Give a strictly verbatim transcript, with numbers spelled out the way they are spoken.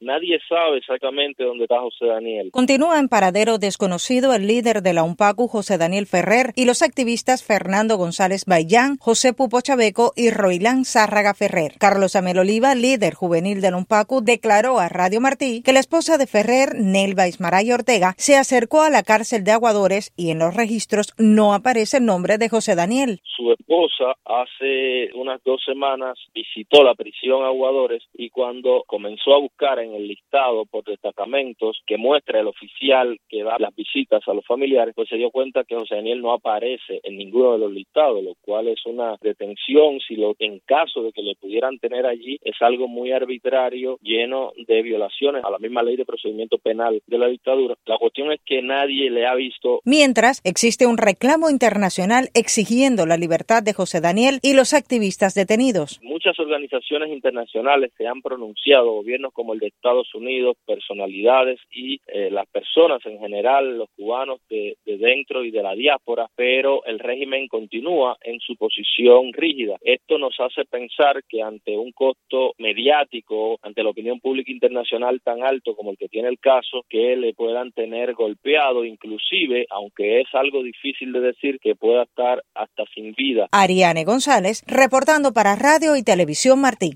Nadie sabe exactamente dónde está José Daniel. Continúa en paradero desconocido el líder de la UNPACU, José Daniel Ferrer, y los activistas Fernando González Bayán, José Pupo Chaveco y Roilán Zárraga Ferrer. Carlos Amel Oliva, líder juvenil de la UNPACU, declaró a Radio Martí que la esposa de Ferrer, Nelva Ismaray Ortega, se acercó a la cárcel de Aguadores y en los registros no aparece el nombre de José Daniel. Su esposa hace unas dos semanas visitó la prisión Aguadores y cuando comenzó a buscar en el listado por destacamentos que muestra el oficial que da las visitas a los familiares, pues se dio cuenta que José Daniel no aparece en ninguno de los listados, lo cual es una detención, si lo en caso de que le pudieran tener allí, es algo muy arbitrario, lleno de violaciones a la misma ley de procedimiento penal de la dictadura. La cuestión es que nadie le ha visto. Mientras, existe un reclamo internacional exigiendo la libertad de José Daniel y los activistas detenidos. Muchas organizaciones internacionales se han pronunciado, gobiernos como el de Estados Unidos, personalidades y eh, las personas en general, los cubanos de, de dentro y de la diáspora, pero el régimen continúa en su posición rígida. Esto nos hace pensar que ante un costo mediático, ante la opinión pública internacional tan alto como el que tiene el caso, que le puedan tener golpeado, inclusive, aunque es algo difícil de decir, que pueda estar hasta sin vida. Ariane González, reportando para Radio y Televisión Martí.